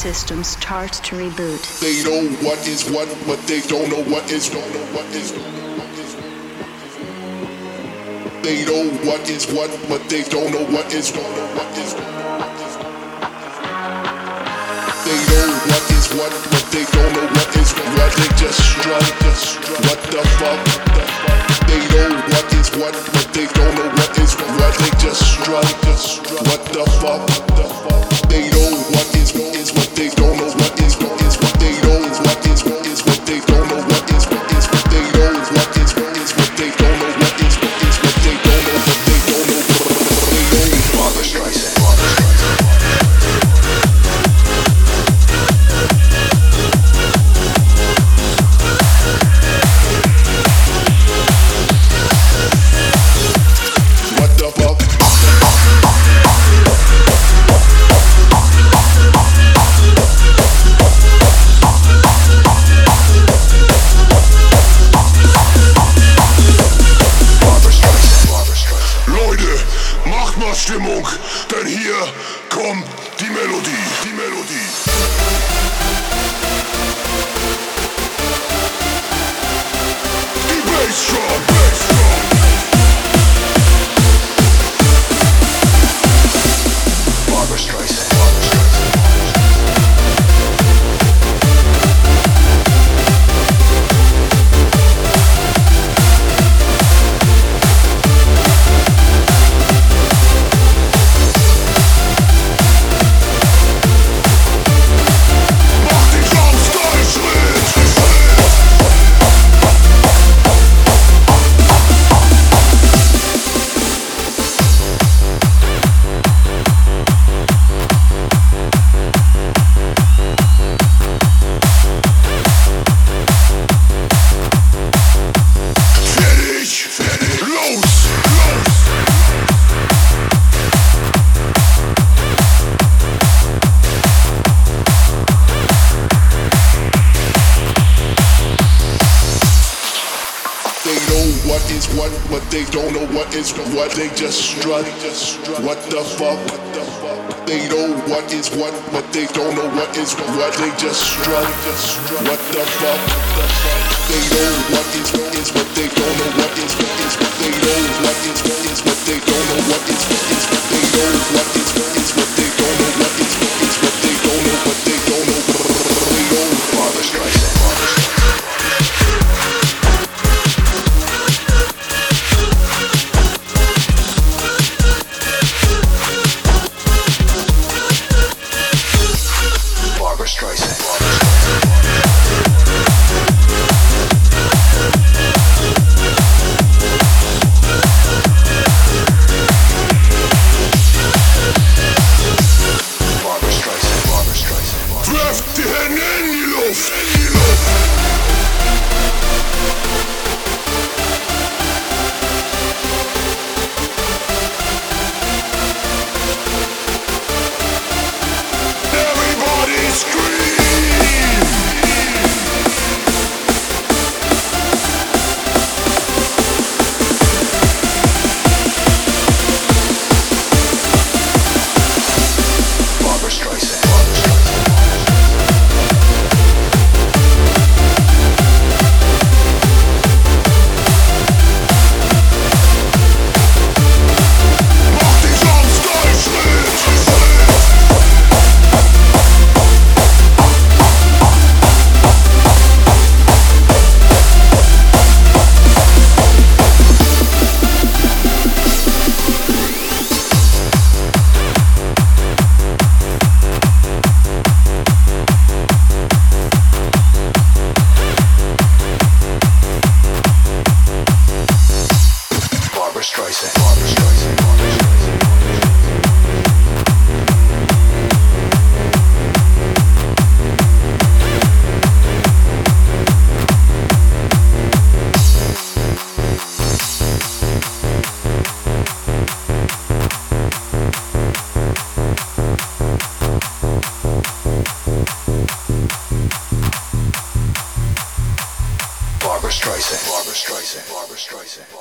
system starts to reboot. They know what is what, but they don't know what is. They know what is what, but they don't know what is. They know what is what, but they don't know what is what. They just strut. What the fuck? They know what is what, but they don't know what is what. They just strut. What the fuck? They know what is what they don't know what is what. They know what is what they don't know what is what. They know what is what they don't know what is what. They don't know what they don't know. They know. Barbra Streisand. Stimmung, denn hier kommt die Melodie, die Melodie. Die Bassdrum, Bassdrum. Barbra Streisand, Barbra Streisand. But they don't know what is what. They just strut. What the fuck? They know what is what, but they don't know what is what. They just strut. What the fuck? They know what is what they don't know what is what. They know what is what they don't know what is what. They know what is what they don't know what is what. They don't know what they don't know. They know. Barbra Streisand. Streisand.